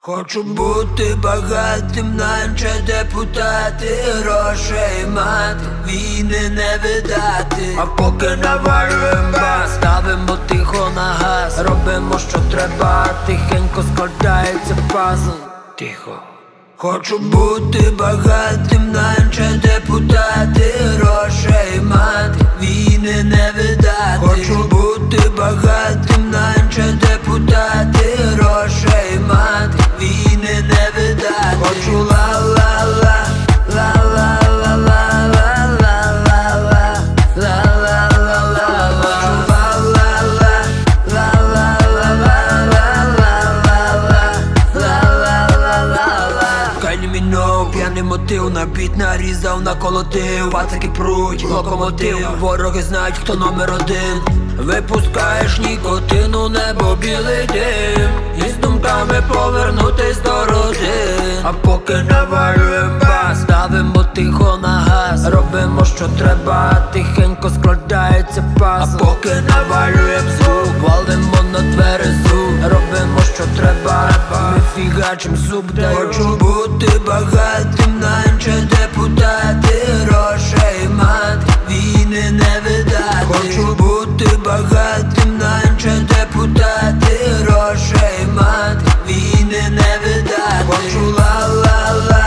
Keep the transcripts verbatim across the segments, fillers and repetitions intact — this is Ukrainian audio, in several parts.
Хочу бути багатим, наче депутати, грошей мати, війни не видати. А поки навалюєм бас, ставимо тихо на газ, робимо що треба, тихенько складається пазл. Тихо. Хочу бути багатим, наче депутати, грошей мати, війни не видати. Хочу бути багатим, наче депутати, грошей мати, війни не видати. Хочу ла-ла-ла, ла-ла-ла-ла-ла-ла-ла-ла, ла-ла-ла-ла-ла. П'яний мотив, на біт нарізав, наколотив. Пацаки пруть, локомотив, вороги знають, хто номер один. Випускаєш нікотину, небо білий дим, і з думками повернутись до родин. А поки навалюєм бас, ставимо тихо на газ, робимо що треба, тихенько складається пазл. А поки навалюєм звук, валимо на двері звук, робимо що треба, ми фігачим зуб дай. Хочу бути багатим, наче депутати, грошей мати, війни не видати. Хочу бути багатим, наче депутати, грошей мати, війни не видати. Хочу ла-ла-ла,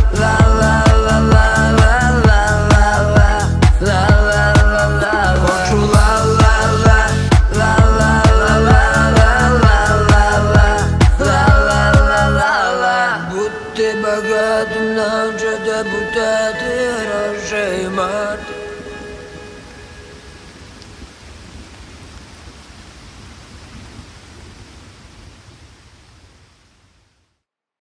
ла-ла-ла-ла-ла-ла-ла-ла, ла-ла-ла-ла. Хочу ла-ла-ла, ла-ла-ла-ла-ла-ла-ла-ла. Бути багатим, наче депутати,